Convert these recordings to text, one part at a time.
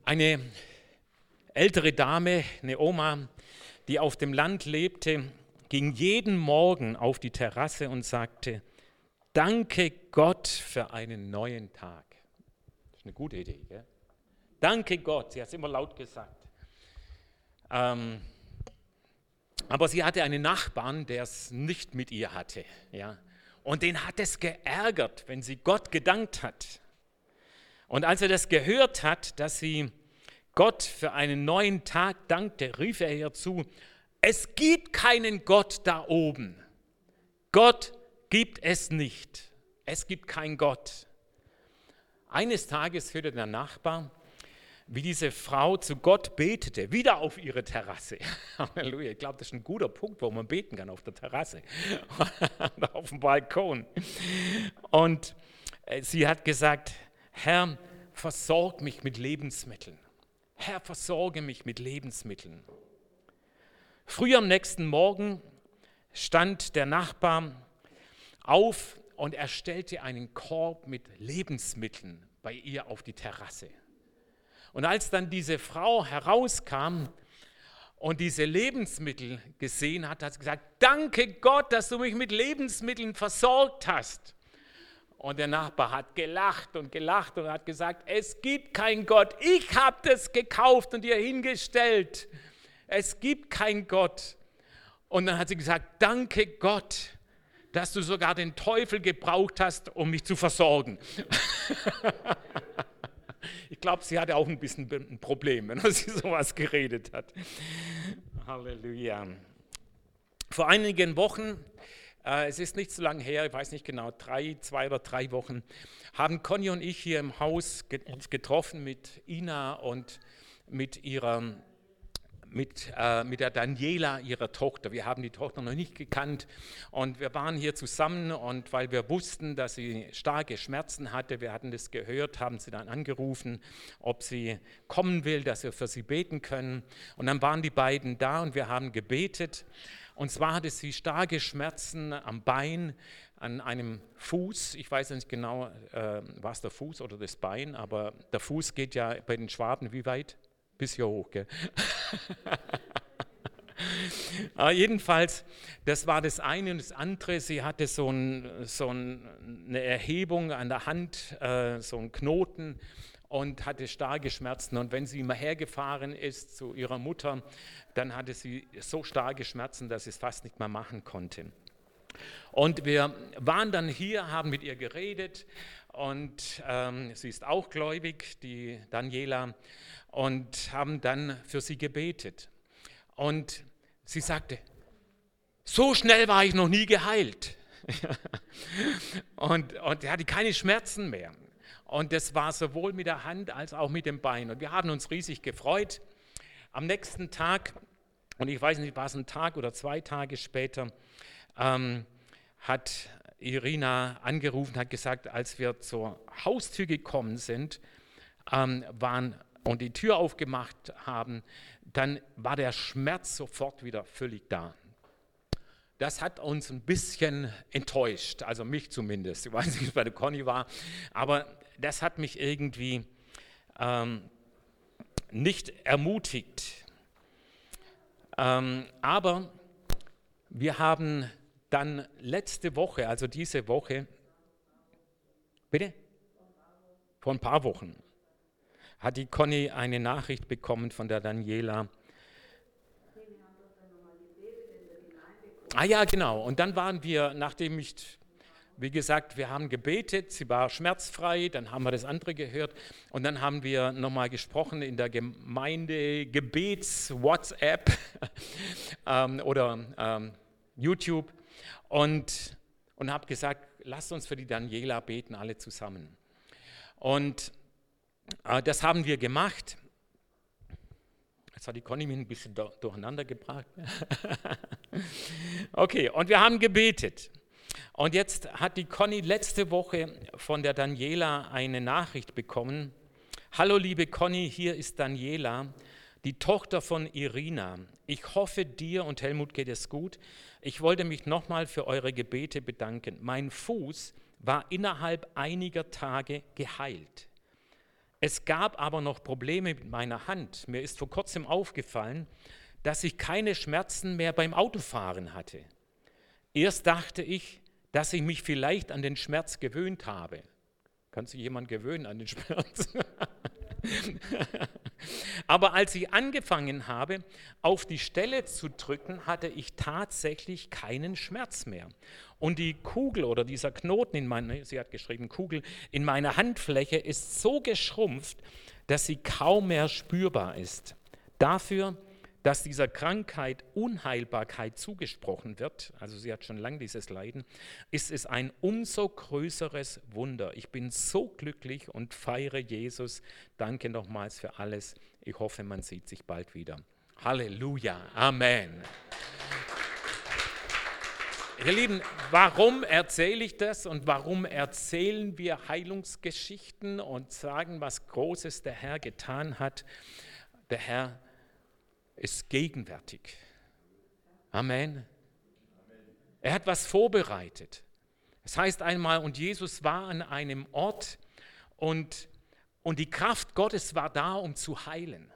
Eine ältere Dame, eine Oma, die auf dem Land lebte, ging jeden Morgen auf die Terrasse und sagte: Danke Gott für einen neuen Tag. Das ist eine gute Idee, gell? Danke Gott, sie hat es immer laut gesagt. Aber sie hatte einen Nachbarn, der es nicht mit ihr hatte. Ja? Und den hat es geärgert, wenn sie Gott gedankt hat. Und als er das gehört hat, dass sie Gott für einen neuen Tag dankte, rief er ihr zu: Es gibt keinen Gott da oben. Gott gibt es nicht. Es gibt keinen Gott. Eines Tages hörte der Nachbar, wie diese Frau zu Gott betete, wieder auf ihre Terrasse. Halleluja, ich glaube, das ist ein guter Punkt, wo man beten kann, auf der Terrasse, auf dem Balkon. Und sie hat gesagt: Herr, versorg mich mit Lebensmitteln. Herr, versorge mich mit Lebensmitteln. Früh am nächsten Morgen stand der Nachbar auf und er stellte einen Korb mit Lebensmitteln bei ihr auf die Terrasse. Und als dann diese Frau herauskam und diese Lebensmittel gesehen hat, hat sie gesagt: Danke Gott, dass du mich mit Lebensmitteln versorgt hast. Und der Nachbar hat gelacht und hat gesagt: Es gibt keinen Gott, ich habe das gekauft und dir hingestellt. Es gibt keinen Gott. Und dann hat sie gesagt: Danke Gott, dass du sogar den Teufel gebraucht hast, um mich zu versorgen. Ich glaube, sie hatte auch ein bisschen ein Problem, wenn sie sowas geredet hat. Halleluja. Vor einigen Wochen, es ist nicht so lange her, ich weiß nicht genau, 2 oder 3 Wochen, haben Conny und ich hier im Haus uns getroffen mit Ina und mit der Daniela, ihrer Tochter. Wir haben die Tochter noch nicht gekannt und wir waren hier zusammen, und weil wir wussten, dass sie starke Schmerzen hatte, wir hatten das gehört, haben sie dann angerufen, ob sie kommen will, dass wir für sie beten können. Und dann waren die beiden da und wir haben gebetet. Und zwar hatte sie starke Schmerzen am Bein, an einem Fuß. Ich weiß nicht genau, war es der Fuß oder das Bein, aber der Fuß geht ja bei den Schwaben wie weit? Bis hier hoch, gell? Aber jedenfalls, das war das eine, und das andere, sie hatte so eine Erhebung an der Hand, so einen Knoten, und hatte starke Schmerzen. Und wenn sie immer hergefahren ist zu ihrer Mutter, dann hatte sie so starke Schmerzen, dass sie es fast nicht mehr machen konnte. Und wir waren dann hier, haben mit ihr geredet, und sie ist auch gläubig, die Daniela, und haben dann für sie gebetet. Und sie sagte: So schnell war ich noch nie geheilt. und er hatte keine Schmerzen mehr. Und das war sowohl mit der Hand als auch mit dem Bein. Und wir haben uns riesig gefreut. Am nächsten Tag, und ich weiß nicht, war es ein Tag oder 2 Tage später, hat Irina angerufen, hat gesagt, als wir zur Haustür gekommen sind, und die Tür aufgemacht haben, dann war der Schmerz sofort wieder völlig da. Das hat uns ein bisschen enttäuscht, also mich zumindest. Ich weiß nicht, wie es bei der Conny war, aber das hat mich irgendwie nicht ermutigt. Aber wir haben dann letzte Woche, also diese Woche, bitte? Vor ein paar Wochen, hat die Conny eine Nachricht bekommen von der Daniela. Ah ja, genau. Und dann waren wir, nachdem wie gesagt, wir haben gebetet, sie war schmerzfrei, dann haben wir das andere gehört und dann haben wir nochmal gesprochen in der Gemeinde Gebets-WhatsApp oder YouTube und habe gesagt, lasst uns für die Daniela beten, alle zusammen. Und das haben wir gemacht. Jetzt hat die Conny mich ein bisschen durcheinander gebracht. Okay, und wir haben gebetet. Und jetzt hat die Conny letzte Woche von der Daniela eine Nachricht bekommen. Hallo liebe Conny, hier ist Daniela, die Tochter von Irina. Ich hoffe, dir und Helmut geht es gut. Ich wollte mich nochmal für eure Gebete bedanken. Mein Fuß war innerhalb einiger Tage geheilt. Es gab aber noch Probleme mit meiner Hand. Mir ist vor kurzem aufgefallen, dass ich keine Schmerzen mehr beim Autofahren hatte. Erst dachte ich, dass ich mich vielleicht an den Schmerz gewöhnt habe. Kann sich jemand gewöhnen an den Schmerz? Aber als ich angefangen habe, auf die Stelle zu drücken, hatte ich tatsächlich keinen Schmerz mehr. Und die Kugel oder dieser Knoten sie hat geschrieben Kugel, in meiner Handfläche ist so geschrumpft, dass sie kaum mehr spürbar ist. Dafür, dass dieser Krankheit Unheilbarkeit zugesprochen wird, also sie hat schon lange dieses Leiden, ist es ein umso größeres Wunder. Ich bin so glücklich und feiere Jesus. Danke nochmals für alles. Ich hoffe, man sieht sich bald wieder. Halleluja. Amen. Ihr Lieben, warum erzähle ich das und warum erzählen wir Heilungsgeschichten und sagen, was Großes der Herr getan hat? Der Herr ist gegenwärtig. Amen. Er hat was vorbereitet. Es heißt einmal, und Jesus war an einem Ort und die Kraft Gottes war da, um zu heilen.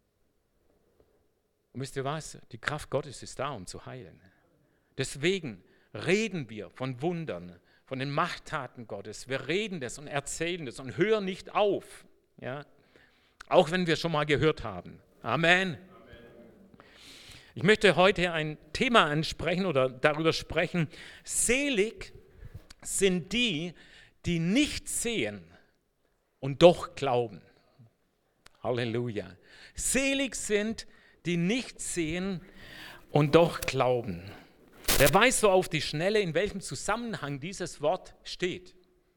Und wisst ihr was? Die Kraft Gottes ist da, um zu heilen. Deswegen reden wir von Wundern, von den Machttaten Gottes. Wir reden das und erzählen das und hören nicht auf. Ja? Auch wenn wir schon mal gehört haben. Amen. Ich möchte heute ein Thema ansprechen oder darüber sprechen. Selig sind die, die nicht sehen und doch glauben. Halleluja. Selig sind, die nicht sehen und doch glauben. Wer weiß so auf die Schnelle, in welchem Zusammenhang dieses Wort steht?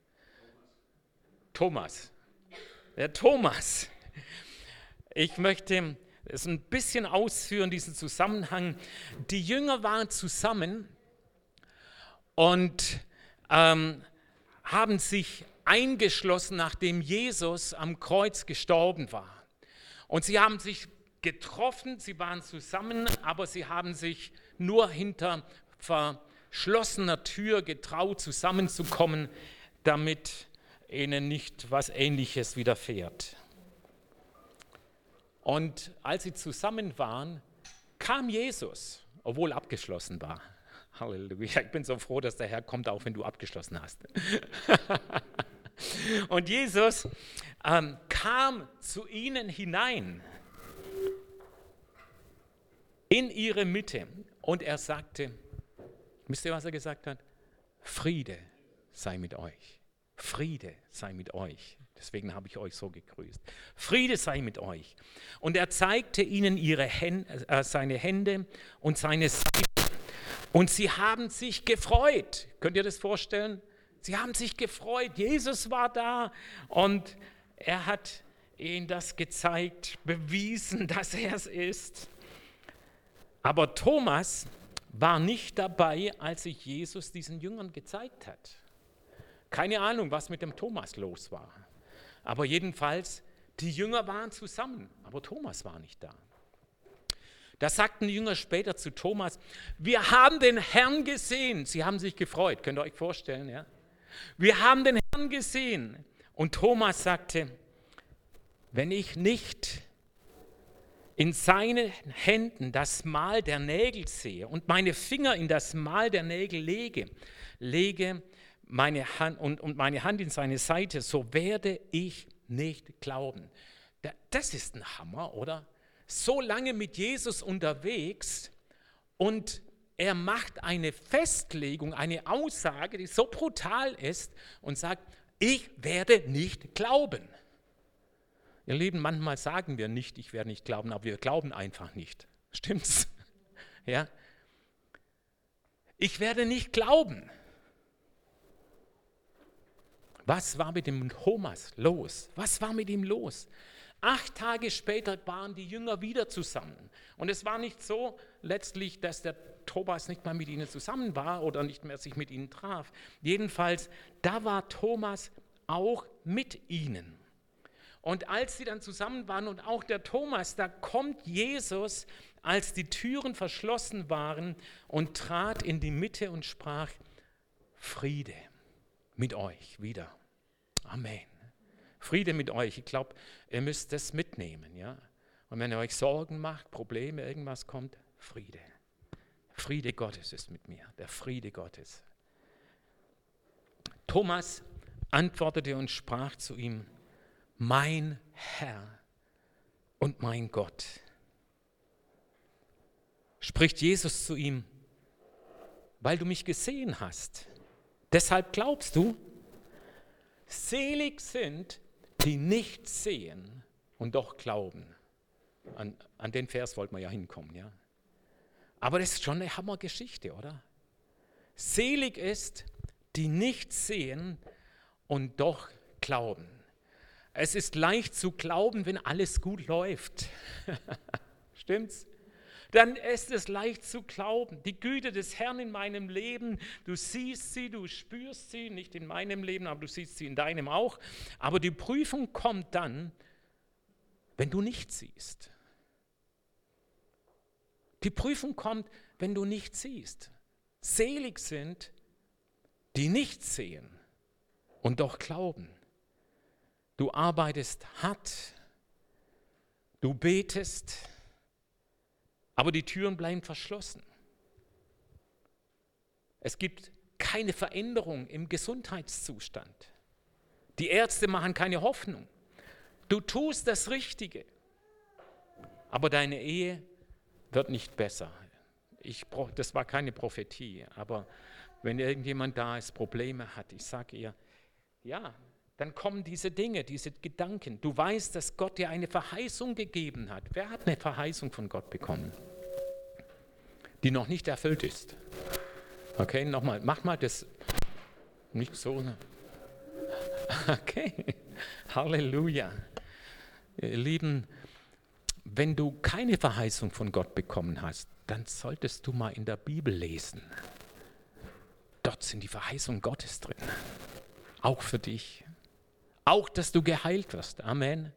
Thomas. Der Thomas. Ich möchte es ein bisschen ausführen, diesen Zusammenhang. Die Jünger waren zusammen und haben sich eingeschlossen, nachdem Jesus am Kreuz gestorben war. Und sie haben sich getroffen, sie waren zusammen, aber sie haben sich nur hinter verschlossener Tür getraut, zusammenzukommen, damit ihnen nicht was Ähnliches widerfährt. Und als sie zusammen waren, kam Jesus, obwohl abgeschlossen war. Halleluja, ich bin so froh, dass der Herr kommt, auch wenn du abgeschlossen hast. Und Jesus kam zu ihnen hinein, in ihre Mitte. Und er sagte, wisst ihr, was er gesagt hat? Friede sei mit euch. Friede sei mit euch. Deswegen habe ich euch so gegrüßt. Friede sei mit euch. Und er zeigte ihnen seine Hände und seine Seite. Und sie haben sich gefreut. Könnt ihr das vorstellen? Sie haben sich gefreut. Jesus war da und er hat ihnen das gezeigt, bewiesen, dass er es ist. Aber Thomas war nicht dabei, als sich Jesus diesen Jüngern gezeigt hat. Keine Ahnung, was mit dem Thomas los war. Aber jedenfalls, die Jünger waren zusammen, aber Thomas war nicht da. Da sagten die Jünger später zu Thomas, wir haben den Herrn gesehen. Sie haben sich gefreut, könnt ihr euch vorstellen, ja? Wir haben den Herrn gesehen. Und Thomas sagte, wenn ich nicht in seinen Händen das Mal der Nägel sehe und meine Finger in das Mal der Nägel lege meine Hand und meine Hand in seine Seite, so werde ich nicht glauben. Das ist ein Hammer, oder? So lange mit Jesus unterwegs und er macht eine Festlegung, eine Aussage, die so brutal ist und sagt, ich werde nicht glauben. Ihr Lieben, manchmal sagen wir nicht, ich werde nicht glauben, aber wir glauben einfach nicht. Stimmt's? Ja? Ich werde nicht glauben. Was war mit dem Thomas los? Was war mit ihm los? 8 Tage später waren die Jünger wieder zusammen. Und es war nicht so letztlich, dass der Thomas nicht mal mit ihnen zusammen war oder nicht mehr sich mit ihnen traf. Jedenfalls, da war Thomas auch mit ihnen. Und als sie dann zusammen waren und auch der Thomas, da kommt Jesus, als die Türen verschlossen waren und trat in die Mitte und sprach, Friede mit euch wieder. Amen. Friede mit euch. Ich glaube, ihr müsst das mitnehmen. Ja? Und wenn ihr euch Sorgen macht, Probleme, irgendwas kommt, Friede. Friede Gottes ist mit mir, der Friede Gottes. Thomas antwortete und sprach zu ihm, mein Herr und mein Gott. Spricht Jesus zu ihm, weil du mich gesehen hast. Deshalb glaubst du, selig sind, die nicht sehen und doch glauben. An den Vers wollten wir ja hinkommen, ja. Aber das ist schon eine Hammergeschichte, oder? Selig ist, die nicht sehen und doch glauben. Es ist leicht zu glauben, wenn alles gut läuft. Stimmt's? Dann ist es leicht zu glauben. Die Güte des Herrn in meinem Leben, du siehst sie, du spürst sie, nicht in meinem Leben, aber du siehst sie in deinem auch. Aber die Prüfung kommt dann, wenn du nicht siehst. Die Prüfung kommt, wenn du nicht siehst. Selig sind, die nicht sehen und doch glauben. Du arbeitest hart, du betest, aber die Türen bleiben verschlossen. Es gibt keine Veränderung im Gesundheitszustand. Die Ärzte machen keine Hoffnung. Du tust das Richtige, aber deine Ehe wird nicht besser. Das war keine Prophetie, aber wenn irgendjemand da ist, Probleme hat, ich sage ihr, ja, dann kommen diese Dinge, diese Gedanken. Du weißt, dass Gott dir eine Verheißung gegeben hat. Wer hat eine Verheißung von Gott bekommen, die noch nicht erfüllt ist? Okay, nochmal, mach mal das nicht so. Okay, Halleluja. Ihr Lieben, wenn du keine Verheißung von Gott bekommen hast, dann solltest du mal in der Bibel lesen. Dort sind die Verheißungen Gottes drin. Auch für dich. Auch, dass du geheilt wirst. Amen.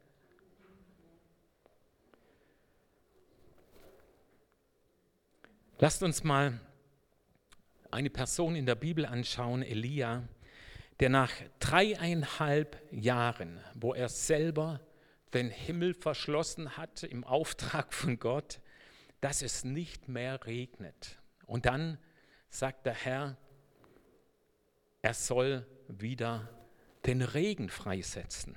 Lasst uns mal eine Person in der Bibel anschauen, Elia, der nach 3,5 Jahren, wo er selber den Himmel verschlossen hat im Auftrag von Gott, dass es nicht mehr regnet. Und dann sagt der Herr, er soll wieder den Regen freisetzen.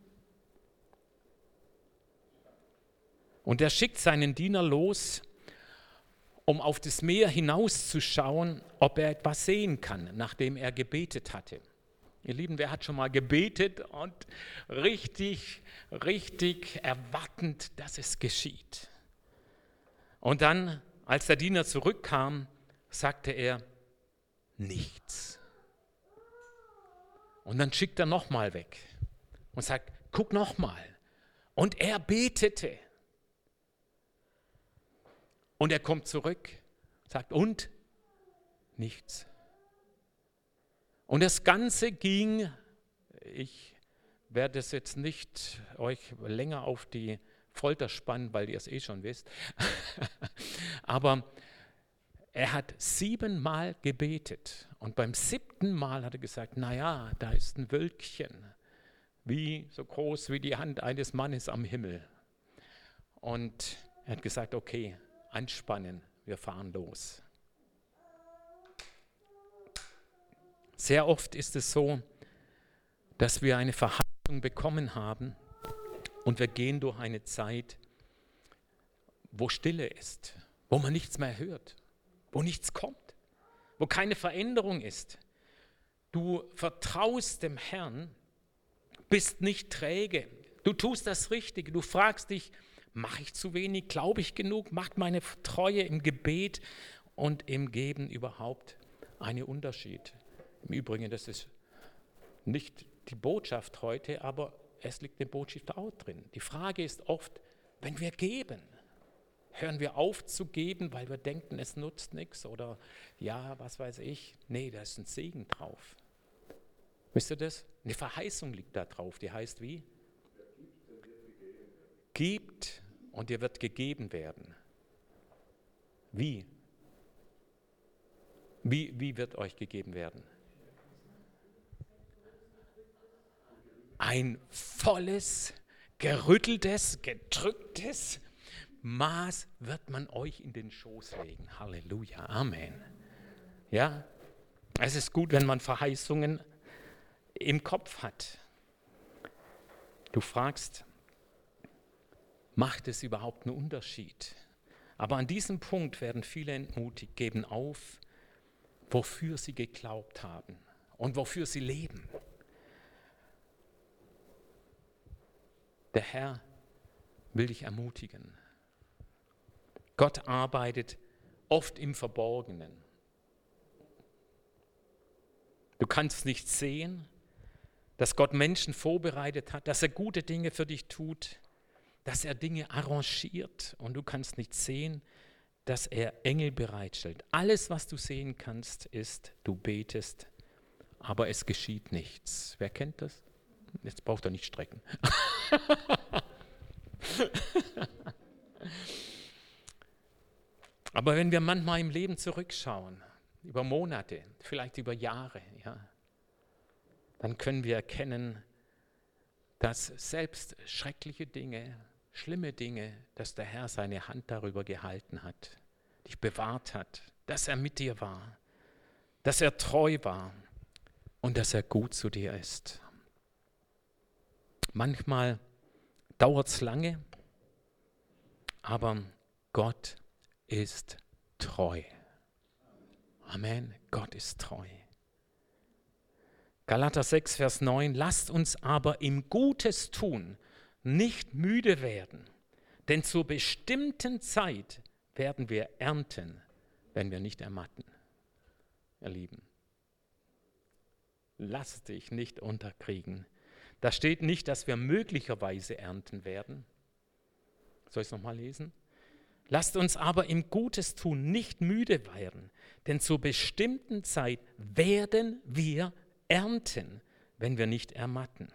Und er schickt seinen Diener los, um auf das Meer hinauszuschauen, ob er etwas sehen kann, nachdem er gebetet hatte. Ihr Lieben, wer hat schon mal gebetet und richtig erwartend, dass es geschieht? Und dann, als der Diener zurückkam, sagte er, nichts. Und dann schickt er nochmal weg und sagt, guck nochmal. Und er betete. Und er kommt zurück, sagt, und? Nichts. Und das Ganze ging, ich werde es jetzt nicht euch länger auf die Folter spannen, weil ihr es eh schon wisst, aber er hat 7-mal gebetet und beim 7. Mal hat er gesagt, naja, da ist ein Wölkchen, so groß wie die Hand eines Mannes am Himmel. Und er hat gesagt, okay, anspannen, wir fahren los. Sehr oft ist es so, dass wir eine Verheißung bekommen haben und wir gehen durch eine Zeit, wo Stille ist, wo man nichts mehr hört, wo nichts kommt, wo keine Veränderung ist. Du vertraust dem Herrn, bist nicht träge, du tust das Richtige, du fragst dich, mache ich zu wenig, glaube ich genug, macht meine Treue im Gebet und im Geben überhaupt einen Unterschied? Im Übrigen, das ist nicht die Botschaft heute, aber es liegt eine Botschaft auch drin. Die Frage ist oft, wenn wir geben, hören wir auf zu geben, weil wir denken, es nutzt nichts oder ja, was weiß ich. Nee, da ist ein Segen drauf. Wisst ihr das? Eine Verheißung liegt da drauf, die heißt wie? Gibt und dir wird gegeben werden. Wie? Wie wird euch gegeben werden? ein volles, gerütteltes, gedrücktes Maß wird man euch in den Schoß legen. Halleluja, Amen. Ja, es ist gut, wenn man Verheißungen im Kopf hat. Du fragst, macht es überhaupt einen Unterschied? Aber an diesem Punkt werden viele entmutigt, geben auf, wofür sie geglaubt haben und wofür sie leben. Der Herr will dich ermutigen. Gott arbeitet oft im Verborgenen. Du kannst nicht sehen, dass Gott Menschen vorbereitet hat, dass er gute Dinge für dich tut, dass er Dinge arrangiert und du kannst nicht sehen, dass er Engel bereitstellt. Alles, was du sehen kannst, ist, du betest, aber es geschieht nichts. Wer kennt das? Jetzt braucht er nicht strecken. Aber wenn wir manchmal im Leben zurückschauen, über Monate, vielleicht über Jahre, ja, dann können wir erkennen, dass selbst schreckliche Dinge, schlimme Dinge, dass der Herr seine Hand darüber gehalten hat, dich bewahrt hat, dass er mit dir war, dass er treu war und dass er gut zu dir ist. Manchmal dauert es lange, aber Gott ist treu. Amen, Gott ist treu. Galater 6, Vers 9, lasst uns aber im Gutes tun, nicht müde werden, denn zur bestimmten Zeit werden wir ernten, wenn wir nicht ermatten. Ihr Lieben, lass dich nicht unterkriegen. Da steht nicht, dass wir möglicherweise ernten werden. Soll ich es nochmal lesen? Lasst uns aber im Gutes tun nicht müde werden, denn zur bestimmten Zeit werden wir ernten, wenn wir nicht ermatten.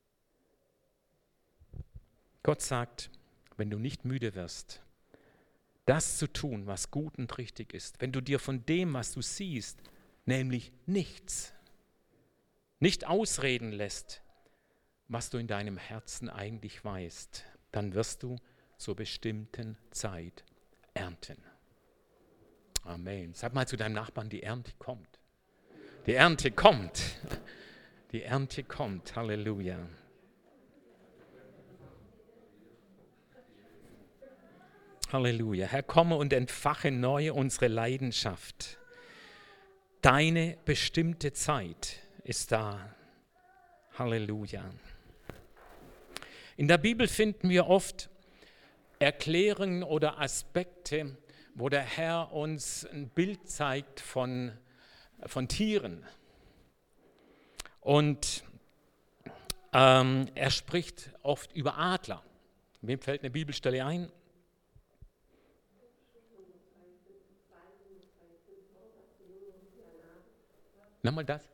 Gott sagt, wenn du nicht müde wirst, das zu tun, was gut und richtig ist, wenn du dir von dem, was du siehst, nämlich nichts, nicht ausreden lässt, was du in deinem Herzen eigentlich weißt, dann wirst du zur bestimmten Zeit ernten. Amen. Sag mal zu deinem Nachbarn, die Ernte kommt. Die Ernte kommt. Die Ernte kommt. Halleluja. Halleluja. Herr, komme und entfache neu unsere Leidenschaft. Deine bestimmte Zeit ist da. Halleluja. In der Bibel finden wir oft Erklärungen oder Aspekte, wo der Herr uns ein Bild zeigt von Tieren. Und er spricht oft über Adler. Wem fällt eine Bibelstelle ein? Nochmal das?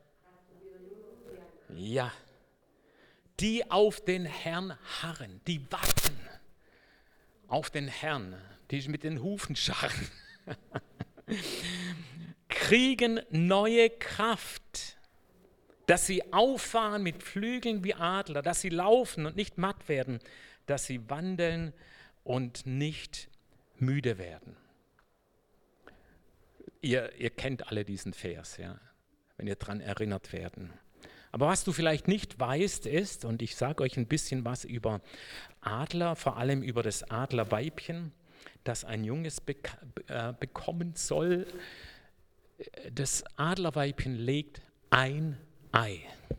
Ja. Die auf den Herrn harren, die warten auf den Herrn, die mit den Hufen scharren, kriegen neue Kraft, dass sie auffahren mit Flügeln wie Adler, dass sie laufen und nicht matt werden, dass sie wandeln und nicht müde werden. Ihr kennt alle diesen Vers, ja, wenn ihr daran erinnert werden. Aber was du vielleicht nicht weißt ist, und ich sage euch ein bisschen was über Adler, vor allem über das Adlerweibchen, das ein Junges bekommen soll. Das Adlerweibchen legt ein Ei.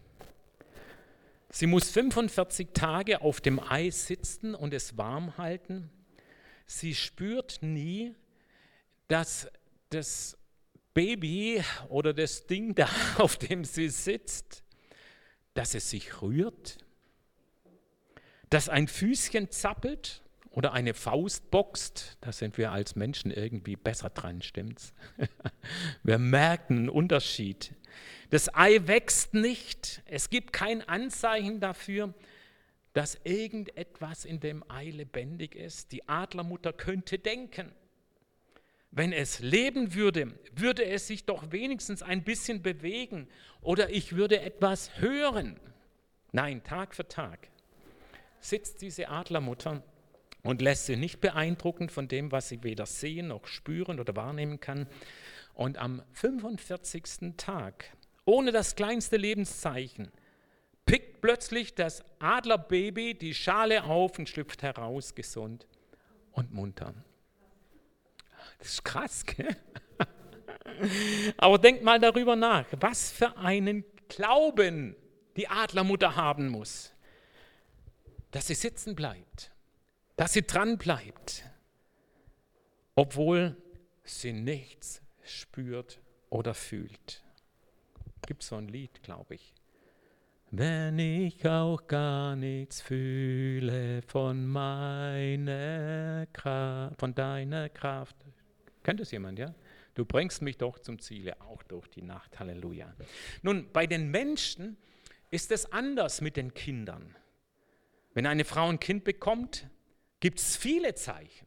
Sie muss 45 Tage auf dem Ei sitzen und es warm halten. Sie spürt nie, dass das Baby oder das Ding da, auf dem sie sitzt, dass es sich rührt, dass ein Füßchen zappelt oder eine Faust boxt. Da sind wir als Menschen irgendwie besser dran, stimmt's? Wir merken einen Unterschied. Das Ei wächst nicht. Es gibt kein Anzeichen dafür, dass irgendetwas in dem Ei lebendig ist. Die Adlermutter könnte denken, wenn es leben würde, würde es sich doch wenigstens ein bisschen bewegen oder ich würde etwas hören. Nein, Tag für Tag sitzt diese Adlermutter und lässt sich nicht beeindrucken von dem, was sie weder sehen noch spüren oder wahrnehmen kann. Und am 45. Tag, ohne das kleinste Lebenszeichen, pickt plötzlich das Adlerbaby die Schale auf und schlüpft heraus, gesund und munter. Das ist krass, gell? Aber denkt mal darüber nach, was für einen Glauben die Adlermutter haben muss, dass sie sitzen bleibt, dass sie dran bleibt, obwohl sie nichts spürt oder fühlt. Gibt so ein Lied, glaube ich. Wenn ich auch gar nichts fühle von meiner Kraft, von deiner Kraft. Kennt das jemand, ja? Du bringst mich doch zum Ziele, auch durch die Nacht. Halleluja. Nun, bei den Menschen ist es anders mit den Kindern. Wenn eine Frau ein Kind bekommt, gibt es viele Zeichen.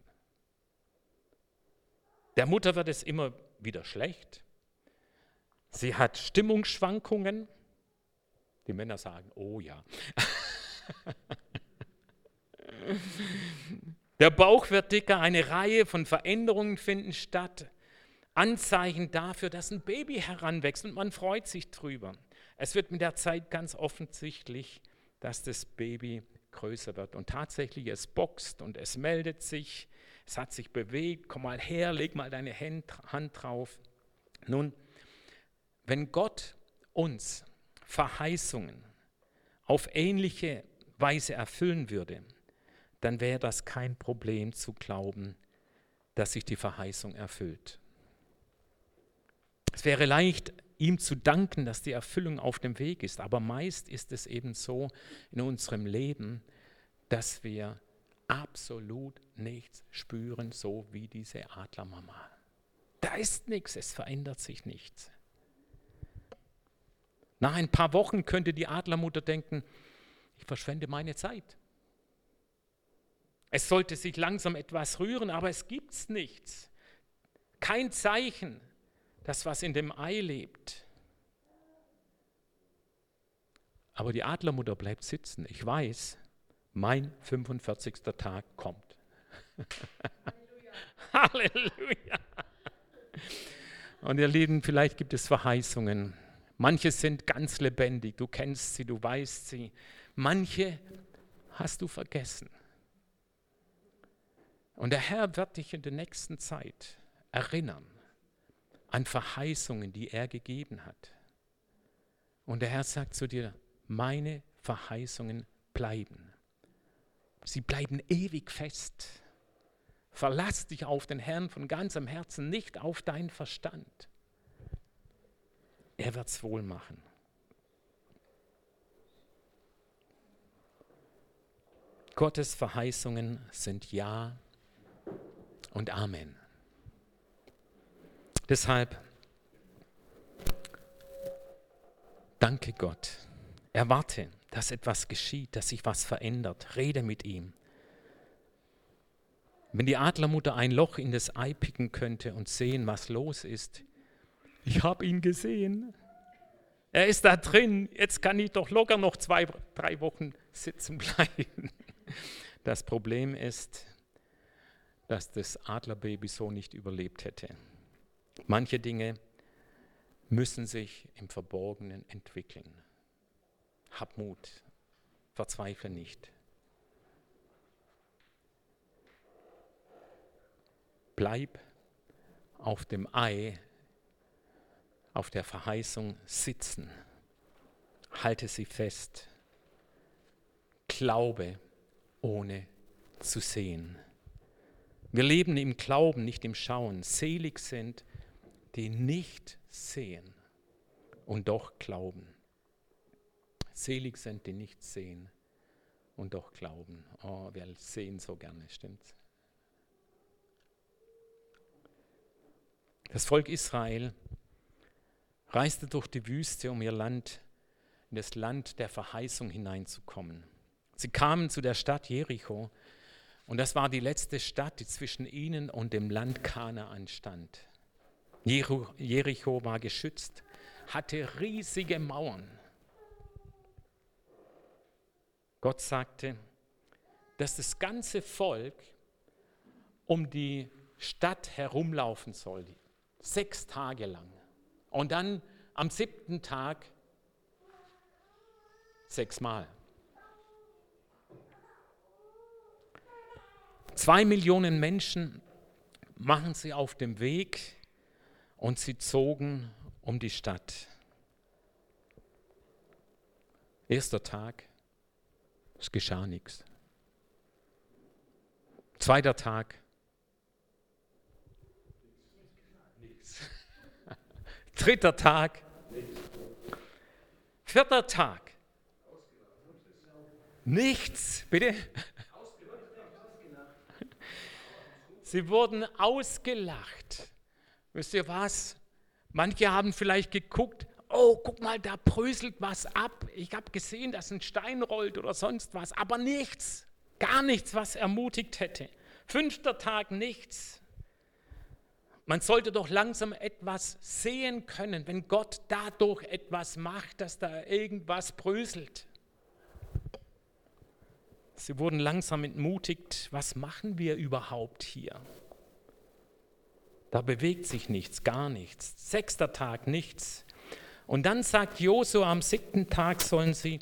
Der Mutter wird es immer wieder schlecht. Sie hat Stimmungsschwankungen. Die Männer sagen, oh ja. Der Bauch wird dicker, eine Reihe von Veränderungen finden statt. Anzeichen dafür, dass ein Baby heranwächst und man freut sich drüber. Es wird mit der Zeit ganz offensichtlich, dass das Baby größer wird. Und tatsächlich, es boxt und es meldet sich, es hat sich bewegt, komm mal her, leg mal deine Hand drauf. Nun, wenn Gott uns Verheißungen auf ähnliche Weise erfüllen würde, dann wäre das kein Problem zu glauben, dass sich die Verheißung erfüllt. Es wäre leicht, ihm zu danken, dass die Erfüllung auf dem Weg ist, aber meist ist es eben so in unserem Leben, dass wir absolut nichts spüren, so wie diese Adlermama. Da ist nichts, es verändert sich nichts. Nach ein paar Wochen könnte die Adlermutter denken, ich verschwende meine Zeit. Es sollte sich langsam etwas rühren, aber es gibt nichts. Kein Zeichen, das was in dem Ei lebt. Aber die Adlermutter bleibt sitzen. Ich weiß, mein 45. Tag kommt. Halleluja. Und ihr Lieben, vielleicht gibt es Verheißungen. Manche sind ganz lebendig, du kennst sie, du weißt sie. Manche hast du vergessen. Und der Herr wird dich in der nächsten Zeit erinnern an Verheißungen, die er gegeben hat. Und der Herr sagt zu dir, meine Verheißungen bleiben. Sie bleiben ewig fest. Verlass dich auf den Herrn von ganzem Herzen, nicht auf deinen Verstand. Er wird es wohl machen. Gottes Verheißungen sind Ja und Amen. Deshalb danke Gott. Erwarte, dass etwas geschieht, dass sich was verändert. Rede mit ihm. Wenn die Adlermutter ein Loch in das Ei picken könnte und sehen, was los ist, ich habe ihn gesehen. Er ist da drin. Jetzt kann ich doch locker noch 2-3 Wochen sitzen bleiben. Das Problem ist, dass das Adlerbaby so nicht überlebt hätte. Manche Dinge müssen sich im Verborgenen entwickeln. Hab Mut, verzweifle nicht. Bleib auf dem Ei, auf der Verheißung sitzen. Halte sie fest. Glaube, ohne zu sehen. Wir leben im Glauben, nicht im Schauen. Selig sind, die nicht sehen und doch glauben. Selig sind, die nicht sehen und doch glauben. Oh, wir sehen so gerne, stimmt's? Das Volk Israel reiste durch die Wüste, um ihr Land, in das Land der Verheißung hineinzukommen. Sie kamen zu der Stadt Jericho und das war die letzte Stadt, die zwischen ihnen und dem Land Kanaan stand. Jericho war geschützt, hatte riesige Mauern. Gott sagte, dass das ganze Volk um die Stadt herumlaufen soll, 6 Tage lang. Und dann am 7. Tag 6-mal. 2 Millionen Menschen machen sie auf dem Weg und sie zogen um die Stadt. 1. Tag, es geschah nichts. 2. Tag, nichts. 3. Tag, 4. Tag, nichts. Bitte? Sie wurden ausgelacht. Wisst ihr was? Manche haben vielleicht geguckt, oh, guck mal, da bröselt was ab. Ich habe gesehen, dass ein Stein rollt oder sonst was, aber nichts, gar nichts, was ermutigt hätte. 5. Tag nichts. Man sollte doch langsam etwas sehen können, wenn Gott dadurch etwas macht, dass da irgendwas bröselt. Sie wurden langsam entmutigt, was machen wir überhaupt hier? Da bewegt sich nichts, gar nichts. 6. Tag nichts. Und dann sagt Josua, am 7. Tag sollen sie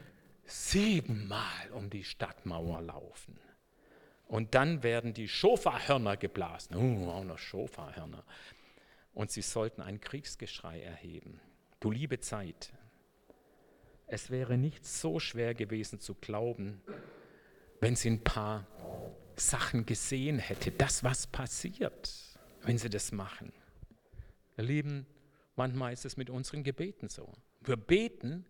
7-mal um die Stadtmauer laufen. Und dann werden die Schofahörner geblasen. Auch noch Schofahörner. Und sie sollten ein Kriegsgeschrei erheben. Du liebe Zeit, es wäre nicht so schwer gewesen zu glauben, wenn sie ein paar Sachen gesehen hätte, das, was passiert, wenn sie das machen. Ihr Lieben, manchmal ist es mit unseren Gebeten so. Wir beten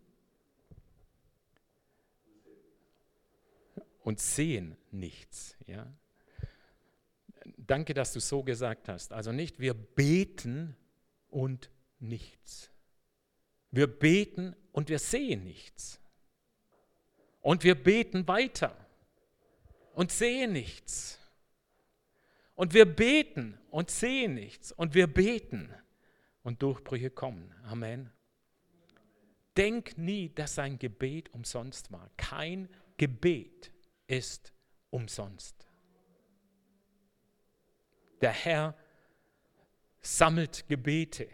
und sehen nichts. Ja? Danke, dass du so gesagt hast. Also nicht, wir beten und nichts. Wir beten und wir sehen nichts. Und wir beten weiter und sehen nichts. Und wir beten und sehen nichts. Und wir beten und Durchbrüche kommen. Amen. Denk nie, dass sein Gebet umsonst war. Kein Gebet ist umsonst. Der Herr sammelt Gebete.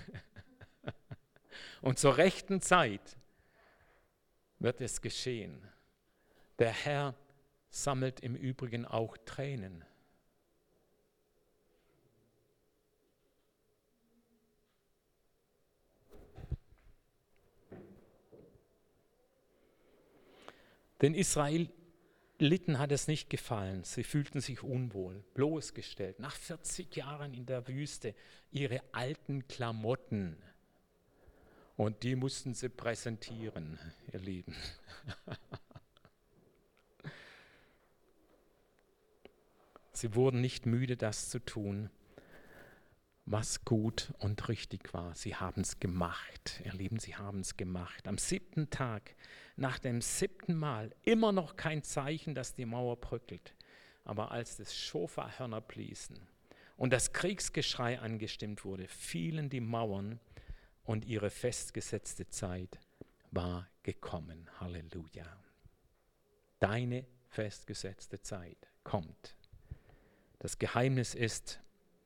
Und zur rechten Zeit wird es geschehen. Der Herr sammelt im Übrigen auch Tränen. Den Israeliten hat es nicht gefallen. Sie fühlten sich unwohl, bloßgestellt. Nach 40 Jahren in der Wüste ihre alten Klamotten. Und die mussten sie präsentieren, ihr Lieben. Sie wurden nicht müde, das zu tun, was gut und richtig war. Sie haben es gemacht, ihr Lieben, sie haben es gemacht. Am 7. Tag, nach dem 7. Mal, immer noch kein Zeichen, dass die Mauer bröckelt. Aber als das Schofahörner bliesen und das Kriegsgeschrei angestimmt wurde, fielen die Mauern und ihre festgesetzte Zeit war gekommen. Halleluja. Deine festgesetzte Zeit kommt. Das Geheimnis ist,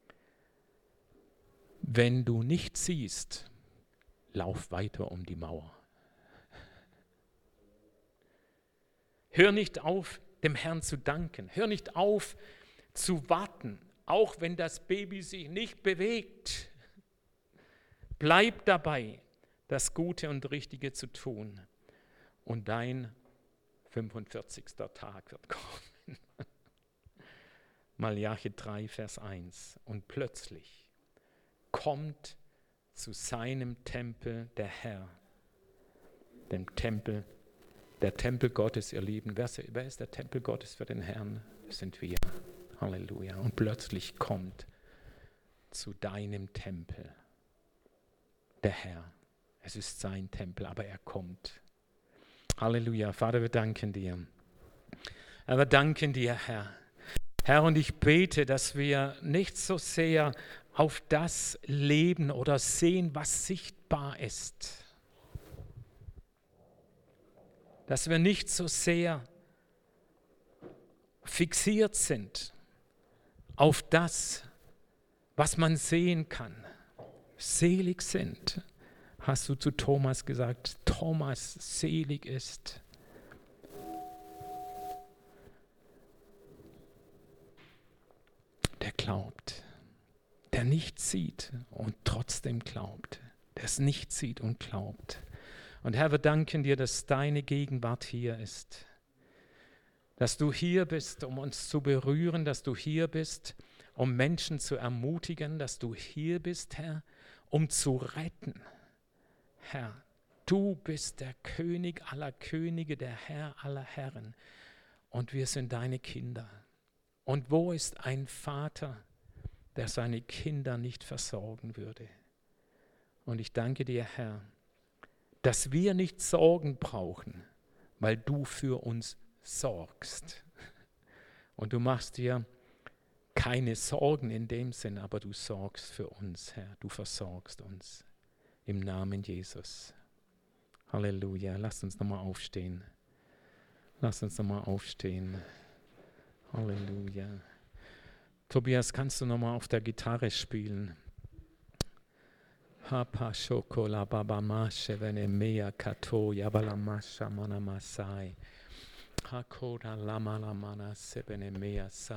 wenn du nicht siehst, lauf weiter um die Mauer. Hör nicht auf, dem Herrn zu danken. Hör nicht auf, zu warten, auch wenn das Baby sich nicht bewegt. Bleib dabei, das Gute und Richtige zu tun. Und dein 45. Tag wird kommen. Malachi 3, Vers 1. Und plötzlich kommt zu seinem Tempel der Herr, dem Tempel, der Tempel Gottes, ihr Lieben. Wer ist der Tempel Gottes für den Herrn? Das sind wir. Halleluja. Und plötzlich kommt zu deinem Tempel der Herr. Es ist sein Tempel, aber er kommt. Halleluja. Vater, wir danken dir. Wir danken dir, Herr. Herr, und ich bete, dass wir nicht so sehr auf das leben oder sehen, was sichtbar ist, dass wir nicht so sehr fixiert sind auf das, was man sehen kann. Selig sind, hast du zu Thomas gesagt. Thomas, selig ist. Der glaubt, der nicht sieht und trotzdem glaubt. Der es nicht sieht und glaubt. Und Herr, wir danken dir, dass deine Gegenwart hier ist. Dass du hier bist, um uns zu berühren, dass du hier bist, um Menschen zu ermutigen, dass du hier bist, Herr, um zu retten. Herr, du bist der König aller Könige, der Herr aller Herren. Und wir sind deine Kinder. Und wo ist ein Vater, der seine Kinder nicht versorgen würde? Und ich danke dir, Herr, dass wir nicht Sorgen brauchen, weil du für uns sorgst. Und du machst dir keine Sorgen in dem Sinn, aber du sorgst für uns, Herr. Du versorgst uns. Im Namen Jesus. Halleluja. Lasst uns nochmal aufstehen. Lasst uns nochmal aufstehen. Halleluja. Tobias, kannst du nochmal auf der Gitarre spielen? Hapa shokola baba mashe vene mea kato yabala masha mana masai. Hakoda lama la mana sebene mea sa.